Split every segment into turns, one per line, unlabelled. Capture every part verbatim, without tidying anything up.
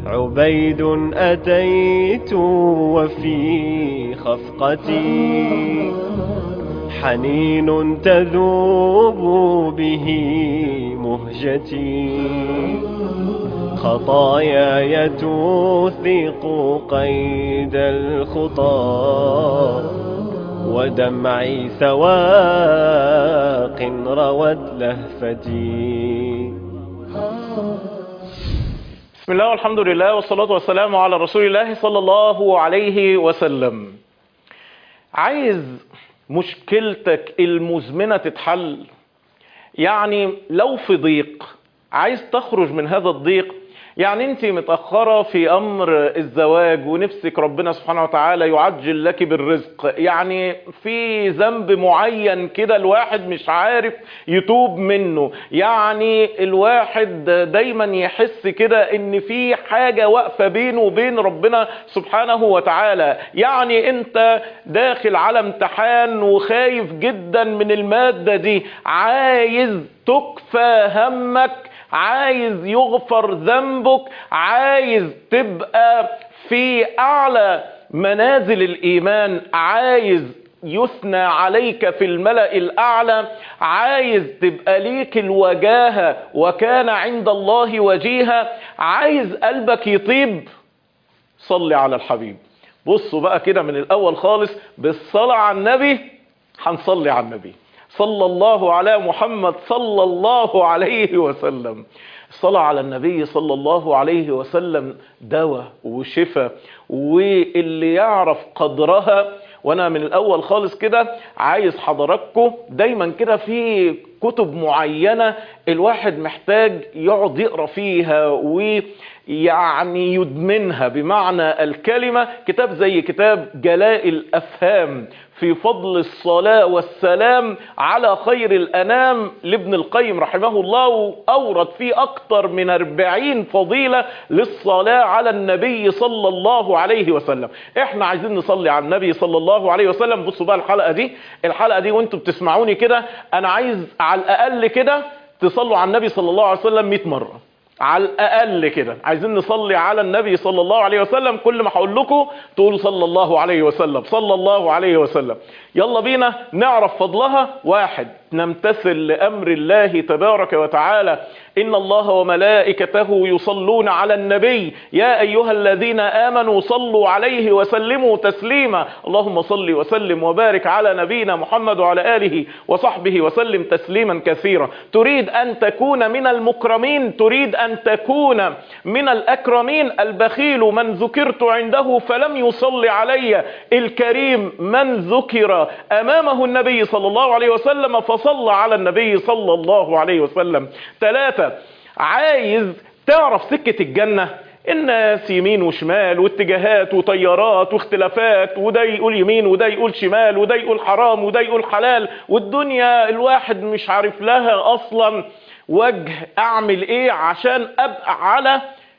عبيد أتيت وفي خفقتي حنين تذوب به مهجتي، خطاياي توثق قيد الخطى ودمعي سواق روت لهفتي.
بسم الله والحمد لله والصلاة والسلام على رسول الله صلى الله عليه وسلم. عايز مشكلتك المزمنة تتحل؟ يعني لو في ضيق عايز تخرج من هذا الضيق، يعني انت متأخرة في امر الزواج ونفسك ربنا سبحانه وتعالى يعجل لك بالرزق، يعني في ذنب معين كده الواحد مش عارف يتوب منه، يعني الواحد دايما يحس كده ان في حاجة واقفة بينه وبين ربنا سبحانه وتعالى، يعني انت داخل على امتحان وخايف جدا من المادة دي، عايز تكفى همك، عايز يغفر ذنبك، عايز تبقى في اعلى منازل الايمان، عايز يثنى عليك في الملأ الاعلى، عايز تبقى ليك الوجاهة وكان عند الله وجيها، عايز قلبك يطيب، صلي على الحبيب. بصوا بقى كده من الاول خالص بالصلاة على النبي، هنصلي على النبي صلى الله على محمد صلى الله عليه وسلم. الصلاة على النبي صلى الله عليه وسلم دواء وشفاء، واللي يعرف قدرها. وانا من الاول خالص كده عايز حضراتكم دايما كده في كتب معينة الواحد محتاج يقعد يقرأ فيها ويعني يدمنها بمعنى الكلمة. كتاب زي كتاب جلاء الأفهام في فضل الصلاة والسلام على خير الأنام لابن القيم رحمه الله، وأورد فيه أكتر من أربعين فضيلة للصلاة على النبي صلى الله عليه وسلم. احنا عايزين نصلي على النبي صلى الله عليه وسلم. بصوا بقى الحلقة دي الحلقة دي وانتوا بتسمعوني كده، انا عايز على الأقل كده تصلوا على النبي صلى الله عليه وسلم مئة مرة على الأقل كده. عايزين نصلي على النبي صلى الله عليه وسلم، كل ما هقول لكم تقولوا صلى الله عليه وسلم صلى الله عليه وسلم. يلا بينا نعرف فضلها. واحد، نمتثل لأمر الله تبارك وتعالى، إن الله وملائكته يصلون على النبي يا أيها الذين آمنوا صلوا عليه وسلموا تسليما. اللهم صل وسلم وبارك على نبينا محمد وعلى آله وصحبه وسلم تسليما كثيرا. تريد أن تكون من المكرمين، تريد أن تكون من الأكرمين. البخيل من ذكرت عنده فلم يصلي علي، الكريم من ذكر أمامه النبي صلى الله عليه وسلم فصلى على النبي صلى الله عليه وسلم. ثلاثة، عايز تعرف سكة الجنة؟ الناس يمين وشمال واتجاهات وطيارات واختلافات، وده يقول يمين وده يقول شمال وده يقول حرام وده يقول حلال، والدنيا الواحد مش عارف لها أصلا وجه. أعمل إيه عشان أبقى على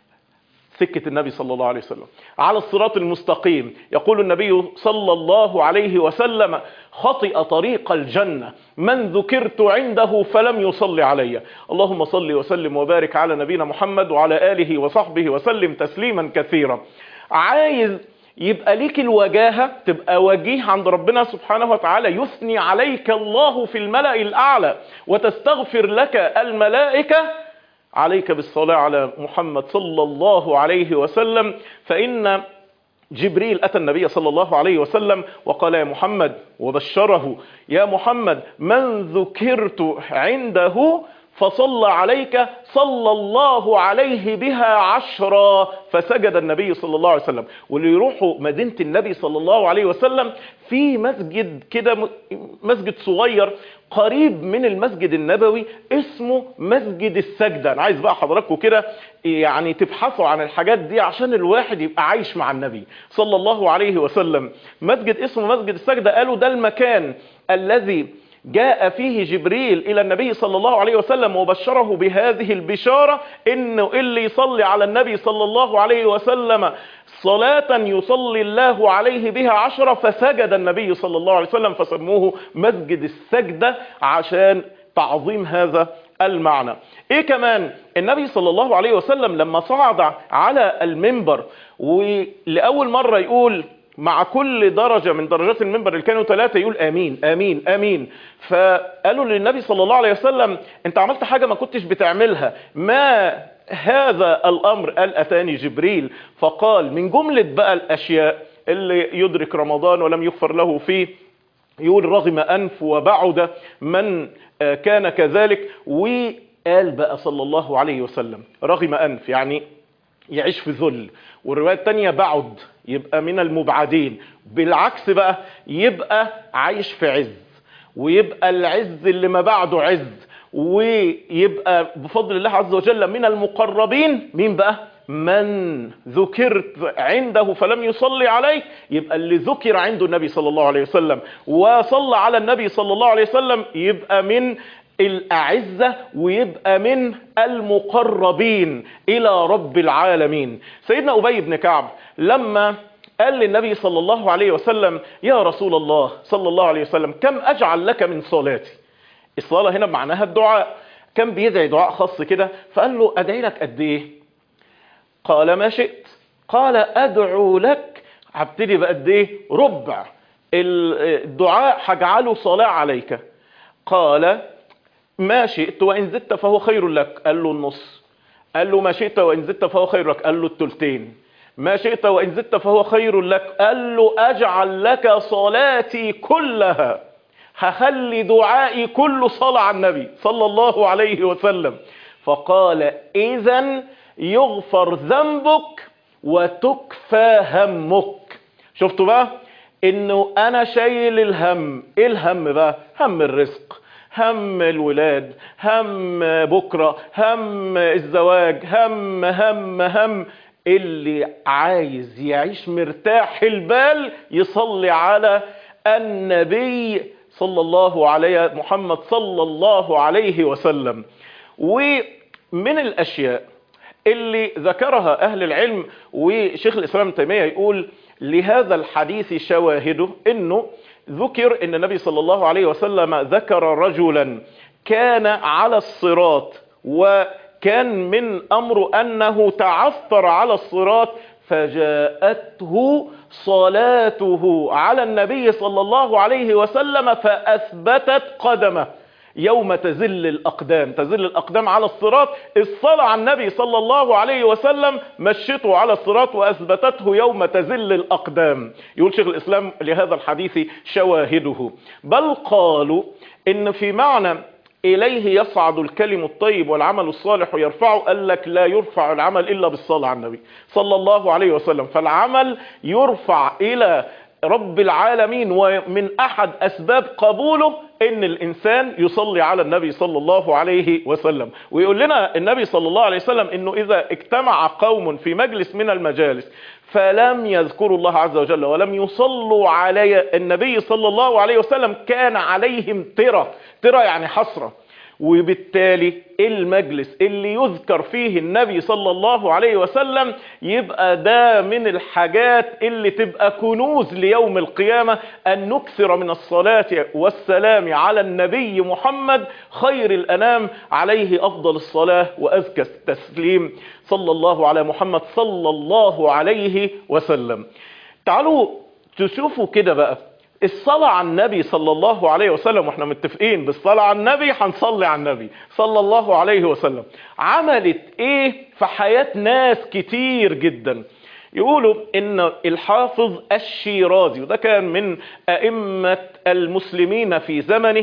سكة النبي صلى الله عليه وسلم، على الصراط المستقيم؟ يقول النبي صلى الله عليه وسلم: خطئ طريق الجنة من ذكرت عنده فلم يصلي علي. اللهم صل وسلم وبارك على نبينا محمد وعلى آله وصحبه وسلم تسليما كثيرا. عايز يبقى ليك الوجاهة، تبقى وجيه عند ربنا سبحانه وتعالى، يثني عليك الله في الملأ الأعلى وتستغفر لك الملائكة، عليك بالصلاة على محمد صلى الله عليه وسلم. فإن جبريل أتى النبي صلى الله عليه وسلم وقال: يا محمد، وبشره: يا محمد، من ذكرت عنده فصلى عليك صلى الله عليه بها عشرا. فسجد النبي صلى الله عليه وسلم. واللي يروحوا مدينة النبي صلى الله عليه وسلم في مسجد كده، مسجد صغير قريب من المسجد النبوي اسمه مسجد السجدة. انا عايز بقى حضراتكم كده يعني تبحثوا عن الحاجات دي عشان الواحد يبقى عايش مع النبي صلى الله عليه وسلم. مسجد اسمه مسجد السجدة، قالوا ده المكان الذي جاء فيه جبريل إلى النبي صلى الله عليه وسلم وبشره بهذه البشارة، إنه اللي يصلي على النبي صلى الله عليه وسلم صلاة يصلي الله عليه بها عشرة. فسجد النبي صلى الله عليه وسلم فسموه مسجد السجدة عشان تعظيم هذا المعنى. ايه كمان؟ النبي صلى الله عليه وسلم لما صعد على المنبر ولأول مرة يقول مع كل درجة من درجات المنبر اللي كانوا ثلاثة يقول آمين آمين آمين، فقالوا للنبي صلى الله عليه وسلم انت عملت حاجة ما كنتش بتعملها، ما هذا الأمر؟ قال أتاني جبريل. فقال من جملة بقى الأشياء اللي يدرك رمضان ولم يغفر له فيه، يقول رغم أنف وبعد من كان كذلك. وقال بقى صلى الله عليه وسلم رغم أنف يعني يعيش في ذل، والرواية التانية بعد يبقى من المبعدين، بالعكس بقى يبقى عايش في عز، ويبقى العز اللي ما بعده عز، ويبقى بفضل الله عز وجل من المقربين. مين بقى؟ من ذكرت عنده فلم يصلي عليه، يبقى اللي ذكر عنده النبي صلى الله عليه وسلم وصلى على النبي صلى الله عليه وسلم يبقى من الأعزة، ويبقى من المقربين إلى رب العالمين. سيدنا أبي بن كعب لما قال للنبي صلى الله عليه وسلم يا رسول الله صلى الله عليه وسلم كم أجعل لك من صلاتي؟ الصلاة هنا معناها الدعاء، كان بيدعي دعاء خاص كده، فقال له أدعي لك قد إيه؟ قال ما شئت. قال أدعو لك، هبتدي بقد إيه؟ ربع الدعاء هجعله صلاة عليك. قال ما شئت وإن زدت فهو خير لك. قال له النص. قال له ما شئت وإن زدت فهو خير لك. قال له التلتين. ما شئت وإن زدت فهو خير لك. قال له أجعل لك صلاتي كلها، هخلي دعائي كله صلاة على النبي صلى الله عليه وسلم. فقال إذن يغفر ذنبك وتكفى همك. شفتوا بقى انه انا شايل الهم. ايه الهم بقى؟ هم الرزق، هم الولاد، هم بكرة، هم الزواج، هم هم هم اللي عايز يعيش مرتاح البال يصلي على النبي صلى الله عليه محمد صلى الله عليه وسلم. ومن الاشياء اللي ذكرها اهل العلم، وشيخ الاسلام ابن تيمية يقول لهذا الحديث شواهده، انه ذكر ان النبي صلى الله عليه وسلم ذكر رجلا كان على الصراط، وكان من امره انه تعثر على الصراط، فجاءته صلاته على النبي صلى الله عليه وسلم فاثبتت قدمه يوم تزل الأقدام. تزل الأقدام على الصراط، الصلاة على النبي صلى الله عليه وسلم مشته على الصراط وأثبتته يوم تزل الأقدام. يقول شيخ الإسلام لهذا الحديث شواهده، بل قالوا إن في معنى إليه يصعد الكلم الطيب والعمل الصالح يرفعه، قال لك لا يرفع العمل إلا بالصلاة على النبي صلى الله عليه وسلم. فالعمل يرفع إلى رب العالمين، ومن أحد أسباب قبوله ان الانسان يصلي على النبي صلى الله عليه وسلم. ويقول لنا النبي صلى الله عليه وسلم انه اذا اجتمع قوم في مجلس من المجالس فلم يذكروا الله عز وجل ولم يصلوا على النبي صلى الله عليه وسلم كان عليهم ترى. ترى يعني حسرة. وبالتالي المجلس اللي يذكر فيه النبي صلى الله عليه وسلم يبقى ده من الحاجات اللي تبقى كنوز ليوم القيامة، أن نكثر من الصلاة والسلام على النبي محمد خير الأنام، عليه أفضل الصلاة وأزكى التسليم، صلى الله على محمد صلى الله عليه وسلم. تعالوا تشوفوا كده بقى الصلاة على النبي صلى الله عليه وسلم، واحنا متفقين بالصلاة على النبي هنصلي على النبي صلى الله عليه وسلم، عملت ايه في حياة ناس كتير جدا. يقولوا ان الحافظ الشيرازي، وده كان من ائمة المسلمين في زمنه،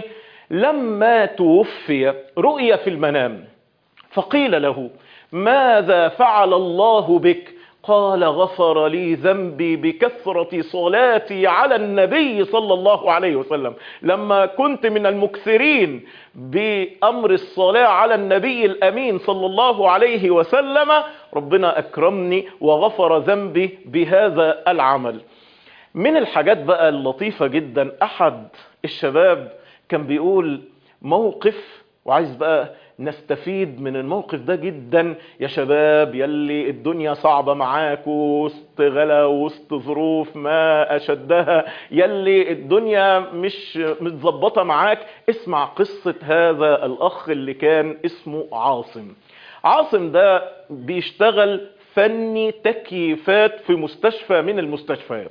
لما توفي رؤيا في المنام فقيل له ماذا فعل الله بك؟ قال غفر لي ذنبي بكثرة صلاتي على النبي صلى الله عليه وسلم. لما كنت من المكثرين بأمر الصلاة على النبي الأمين صلى الله عليه وسلم ربنا أكرمني وغفر ذنبي بهذا العمل. من الحاجات بقى اللطيفة جدا، أحد الشباب كان بيقول موقف وعايز بقى نستفيد من الموقف ده جدا يا شباب، يلي الدنيا صعبة معاك وسط غلا وسط ظروف ما أشدها، يلي الدنيا مش متظبطة معاك. اسمع قصة هذا الأخ اللي كان اسمه عاصم. عاصم ده بيشتغل فني تكييفات في مستشفى من المستشفيات،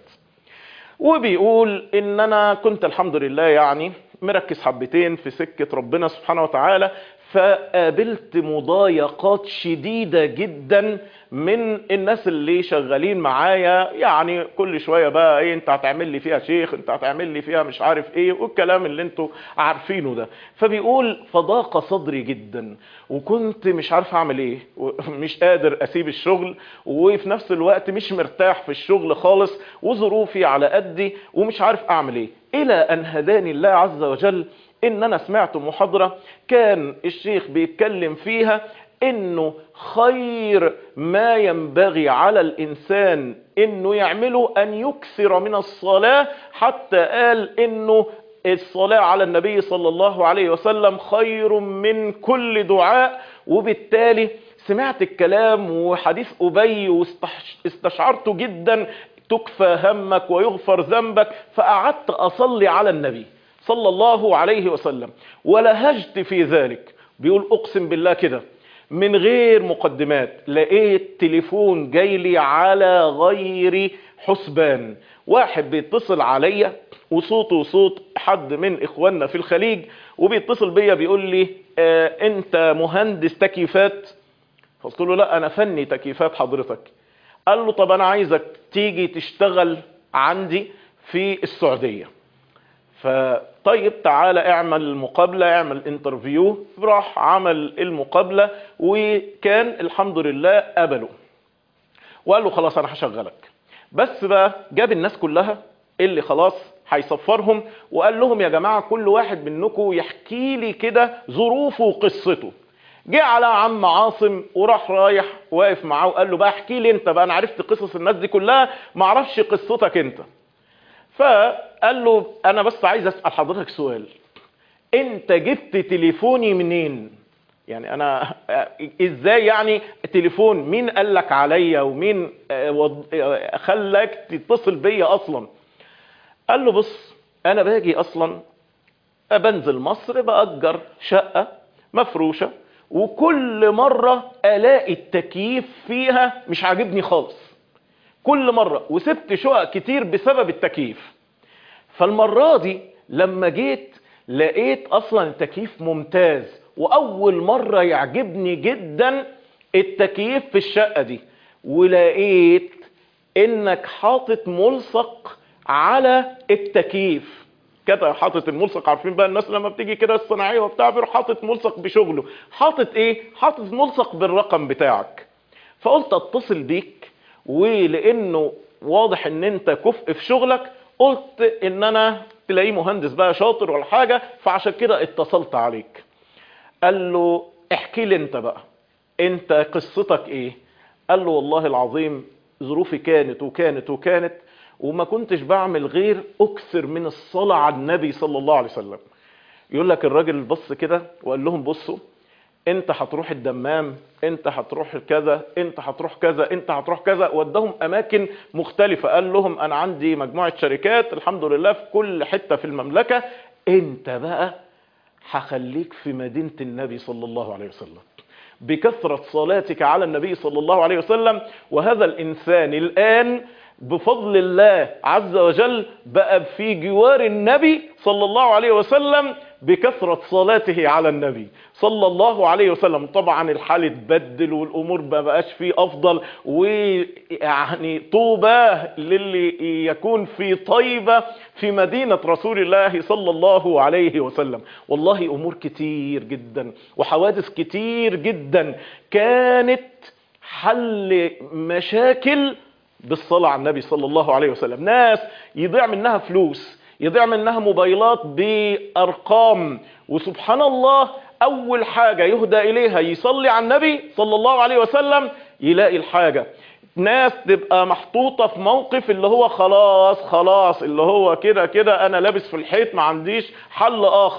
وبيقول ان انا كنت الحمد لله يعني مركز حبتين في سكة ربنا سبحانه وتعالى، فقابلت مضايقات شديدة جدا من الناس اللي شغالين معايا. يعني كل شوية بقى ايه، انت هتعمل لي فيها شيخ، انت هتعمل لي فيها مش عارف ايه، والكلام اللي انتوا عارفينه ده. فبيقول فضاق صدري جدا، وكنت مش عارف اعمل ايه، مش قادر اسيب الشغل، وفي نفس الوقت مش مرتاح في الشغل خالص، وظروفي على قدي ومش عارف اعمل ايه. الى ان هداني الله عز وجل ان انا سمعت محاضرة كان الشيخ بيتكلم فيها انه خير ما ينبغي على الانسان انه يعمله ان يكثر من الصلاة، حتى قال انه الصلاة على النبي صلى الله عليه وسلم خير من كل دعاء. وبالتالي سمعت الكلام وحديث أبي واستشعرته جدا، تكفى همك ويغفر ذنبك، فقعدت أصلي على النبي صلى الله عليه وسلم ولهجت في ذلك. بيقول أقسم بالله كده من غير مقدمات لقيت تليفون جاي لي على غير حسبان، واحد بيتصل عليا وصوته صوت حد من اخواننا في الخليج، وبيتصل بيا بيقول لي آه انت مهندس تكييفات؟ فقلت له لا انا فني تكييفات حضرتك. قال له طب انا عايزك تيجي تشتغل عندي في السعودية. فطيب تعالى اعمل المقابلة، اعمل انترفيو. راح عمل المقابلة وكان الحمد لله قبله، وقال له خلاص انا هشغلك. بس بقى جاب الناس كلها اللي خلاص هيصفرهم، وقال لهم يا جماعة كل واحد منكم يحكي لي كده ظروفه وقصته. جه على عم عاصم وراح رايح واقف معاه وقال له بقى احكي لي انت بقى، انا عرفت قصص الناس دي كلها، ما اعرفش قصتك انت. فقال له انا بس عايز اسأل حضرتك سؤال، انت جبت تليفوني منين؟ يعني انا ازاي يعني تليفون؟ مين قال لك عليا ومين خلك تتصل بيا اصلا؟ قال له بص انا باجي اصلا بنزل مصر بأجر شقة مفروشة، وكل مرة الاقي التكييف فيها مش عاجبني خالص كل مرة، وسبت شقق كتير بسبب التكييف. فالمرة دي لما جيت لقيت اصلا التكييف ممتاز، واول مرة يعجبني جدا التكييف في الشقة دي، ولقيت انك حاطط ملصق على التكييف كده. حاطط الملصق، عارفين بقى الناس لما بتيجي كده الصناعية وبتاع بيروح حاطط ملصق بشغله، حاطط ايه؟ حاطط ملصق بالرقم بتاعك. فقلت اتصل بيك، ولانه واضح ان انت كفء في شغلك قلت ان انا تلاقيه مهندس بقى شاطر ولا حاجة، فعشان كده اتصلت عليك. قال له احكي لي انت بقى، انت قصتك ايه؟ قال له والله العظيم ظروفي كانت وكانت وكانت، وما كنتش بعمل غير اكثر من الصلاة على النبي صلى الله عليه وسلم. يقول لك الراجل بص كده وقال لهم بصوا انت هتروح الدمام، انت هتروح كذا، انت هتروح كذا، انت هتروح كذا، ودهم اماكن مختلفة. قال لهم انا عندي مجموعة شركات الحمد لله في كل حتة في المملكة، انت بقى هخليك في مدينة النبي صلى الله عليه وسلم بكثرة صلاتك على النبي صلى الله عليه وسلم. وهذا الانسان الان بفضل الله عز وجل بقى في جوار النبي صلى الله عليه وسلم بكثرة صلاته على النبي صلى الله عليه وسلم. طبعا الحال اتبدل والامور ما بقاش فيه افضل، ويعني طوبى للي يكون في طيبة في مدينة رسول الله صلى الله عليه وسلم. والله امور كتير جدا وحوادث كتير جدا كانت حل مشاكل بالصلاة على النبي صلى الله عليه وسلم. ناس يضيع منها فلوس، يضيع منها موبايلات بأرقام، وسبحان الله أول حاجة يهدى إليها يصلي على النبي صلى الله عليه وسلم يلاقي الحاجة. ناس تبقى محطوطة في موقف اللي هو خلاص خلاص اللي هو كده كده أنا لابس في الحيط ما عنديش حل آخر،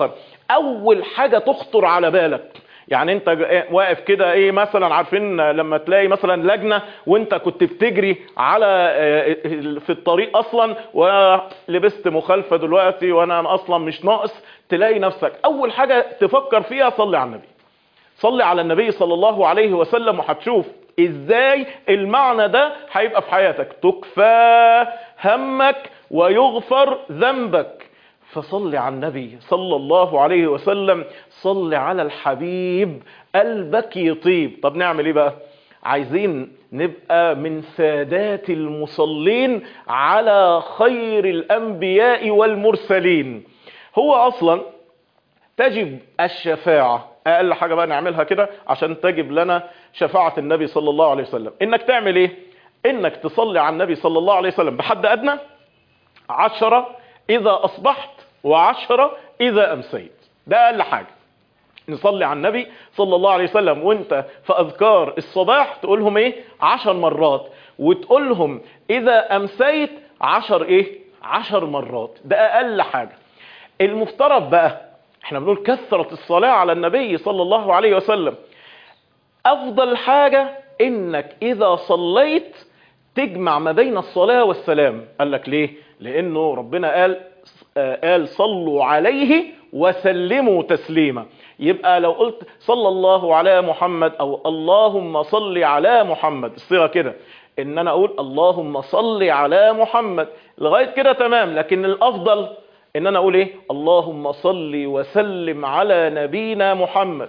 اول حاجة تخطر على بالك. يعني انت واقف كده ايه مثلا، عارفين لما تلاقي مثلا لجنة وانت كنت بتجري على في الطريق اصلا ولبست مخالفة دلوقتي وانا اصلا مش ناقص، تلاقي نفسك اول حاجة تفكر فيها صلي على النبي، صلي على النبي صلى الله عليه وسلم، وهتشوف ازاي المعنى ده هيبقى في حياتك. تكفى همك ويغفر ذنبك. فصلي على النبي صلى الله عليه وسلم، صلي على الحبيب، قلبك يطيب. طب نعمل ايه بقى؟ عايزين نبقى من سادات المصلين على خير الانبياء والمرسلين. هو اصلا تجب الشفاعة، اقل حاجة بقى نعملها كده عشان تجب لنا شفاعة النبي صلى الله عليه وسلم. انك تعمل ايه؟ انك تصلي على النبي صلى الله عليه وسلم بحد ادنى عشرة اذا اصبحت وعشرة اذا امسيت. ده اقل حاجة. نصلي على النبي صلى الله عليه وسلم وانت في اذكار الصباح تقولهم ايه؟ عشر مرات، وتقولهم اذا امسيت عشر ايه؟ عشر مرات. ده اقل حاجة. المفترض بقى احنا بنقول كثرة الصلاة على النبي صلى الله عليه وسلم. افضل حاجة انك اذا صليت تجمع ما بين الصلاة والسلام. قال لك ليه؟ لانه ربنا قال قال صلوا عليه وسلموا تسليما. يبقى لو قلت صلى الله على محمد او اللهم صل على محمد، الصيغة كده ان انا اقول اللهم صل على محمد لغاية كده تمام، لكن الافضل ان انا اقول ايه؟ اللهم صل وسلم على نبينا محمد.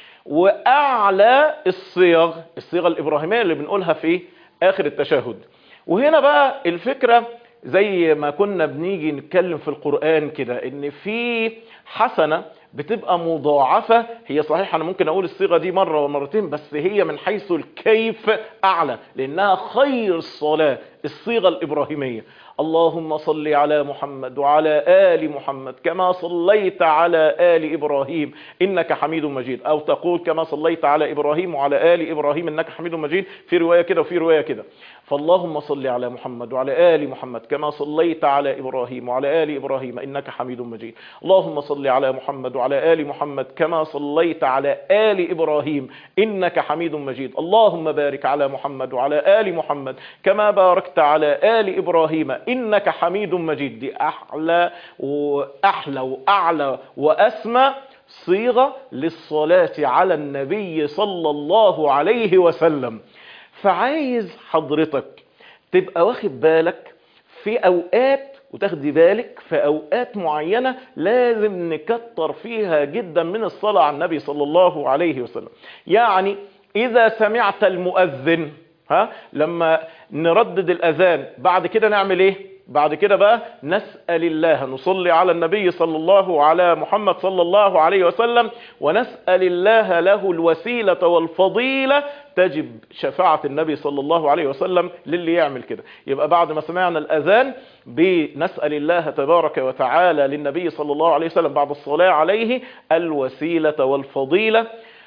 واعلى الصيغ الصيغة الابراهيمية اللي بنقولها في اخر التشهد. وهنا بقى الفكرة زي ما كنا بنيجي نتكلم في القرآن كده، ان في حسنة بتبقى مضاعفة. هي صحيح انا ممكن اقول الصيغة دي مرة ومرتين، بس هي من حيث الكيف اعلى، لانها خير الصلاة الصيغة الابراهيمية. اللهم صل على محمد وعلى آل محمد كما صليت على آل إبراهيم إنك حميد مجيد، أو تقول كما صليت على إبراهيم وعلى آل إبراهيم إنك حميد مجيد، في رواية كده وفي رواية كده. فاللهم صل على محمد وعلى آل محمد كما صليت على إبراهيم وعلى آل إبراهيم إنك حميد مجيد. اللهم صل على محمد وعلى آل محمد كما صليت على آل إبراهيم إنك حميد مجيد. اللهم بارك على محمد وعلى آل محمد كما باركت على آل إبراهيم إنك حميد مجيد. دي أحلى وأحلى وأعلى وأسمى صيغة للصلاة على النبي صلى الله عليه وسلم. فعايز حضرتك تبقى واخد بالك في أوقات، وتاخدي بالك في أوقات معينة لازم نكتر فيها جدا من الصلاة على النبي صلى الله عليه وسلم. يعني إذا سمعت المؤذن، ها لما نردد الأذان بعد كده نعمل إيه؟ بعد كده بقى نسأل الله، نصلي على النبي صلى الله على محمد صلى الله عليه وسلم، ونسأل الله له الوسيلة والفضيلة، تجب شفاعة النبي صلى الله عليه وسلم للي يعمل كده. يبقى بعد ما سمعنا الأذان بنسأل الله تبارك وتعالى للنبي صلى الله عليه وسلم بعد الصلاة عليه الوسيلة والفضيلة،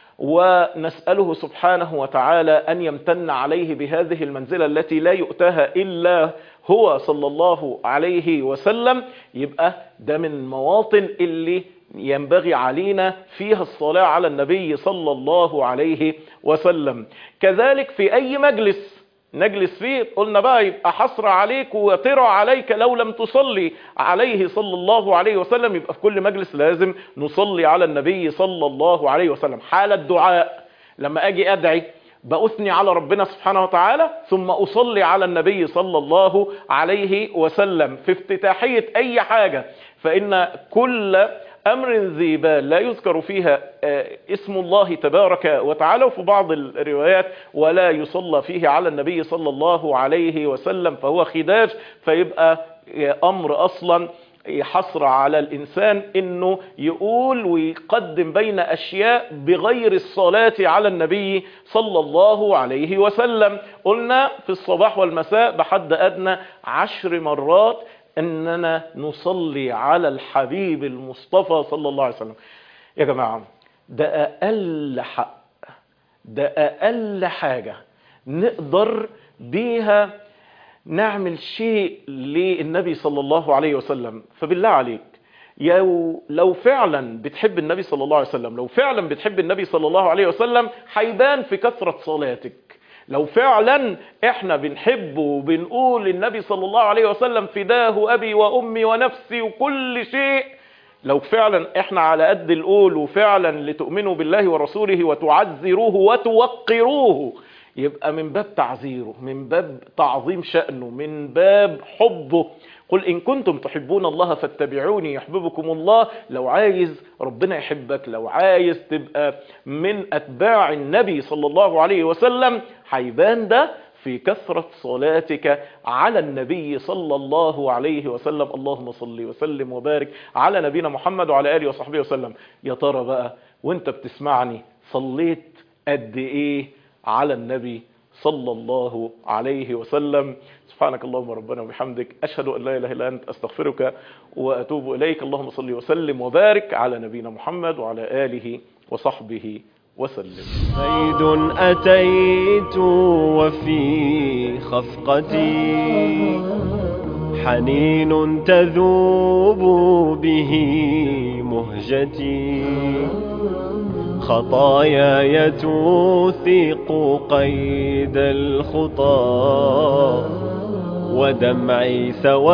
ونسأله سبحانه وتعالى أن يمتن عليه بهذه المنزلة التي لا يؤتاها إلا هو صلى الله عليه وسلم. يبقى ده من المواطن اللي ينبغي علينا فيها الصلاة على النبي صلى الله عليه وسلم. كذلك في أي مجلس نجلس فيه، قلنا بقى يبقى حسرة عليك وترى عليك لو لم تصلي عليه صلى الله عليه وسلم. يبقى في كل مجلس لازم نصلي على النبي صلى الله عليه وسلم. حال الدعاء لما أجي أدعي بأثني على ربنا سبحانه وتعالى ثم أصلي على النبي صلى الله عليه وسلم. في افتتاحية أي حاجة فإن كل أمر ذي بال لا يذكر فيها اسم الله تبارك وتعالى، وفي بعض الروايات ولا يصلى فيه على النبي صلى الله عليه وسلم فهو خداج. فيبقى أمر أصلا حصر على الإنسان إنه يقول ويقدم بين أشياء بغير الصلاة على النبي صلى الله عليه وسلم. قلنا في الصباح والمساء بحد أدنى عشر مرات أننا نصلي على الحبيب المصطفى صلى الله عليه وسلم. يا جماعة ده أقل حق، ده أقل حاجة نقدر بيها نعمل شيء للنبي صلى الله عليه وسلم. فبالله عليك يو لو فعلا بتحب النبي صلى الله عليه وسلم، لو فعلا بتحب النبي صلى الله عليه وسلم هيبان في كثرة صلاتك. لو فعلا احنا بنحبه وبنقول النبي صلى الله عليه وسلم فداه أبي وأمي ونفسي وكل شيء، لو فعلا احنا على قد القول وفعلا لتؤمنوا بالله ورسوله وتعزروه وتوقروه، يبقى من باب تعزيره، من باب تعظيم شأنه، من باب حبه. قل إن كنتم تحبون الله فاتبعوني يحببكم الله. لو عايز ربنا يحبك، لو عايز تبقى من أتباع النبي صلى الله عليه وسلم، هيبان ده في كثرة صلاتك على النبي صلى الله عليه وسلم. اللهم صل وسلم وبارك على نبينا محمد وعلى آله وصحبه وسلم. يا ترى بقى وانت بتسمعني صليت قد ايه على النبي صلى الله عليه وسلم؟ سبحانك اللهم ربنا وبحمدك، أشهد أن لا إله إلا أنت، أستغفرك وأتوب إليك. اللهم صل وسلم وبارك على نبينا محمد وعلى آله وصحبه وسلم.
زيد أتيت وفي خفقتي حنين تذوب به مهجتي، خطاياي توثق قيد الخطى ودمعي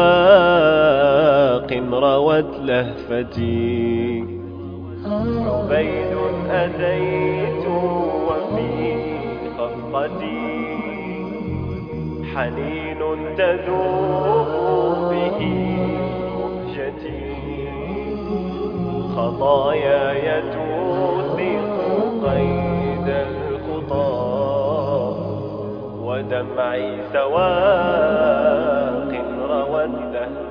سواق روت لهفتي. عبيد أتيت وفي خفقتي حنين تذوب به مهجتي، خطاياي توثق قيد الخطى ودمعي سواق روت لهفتي.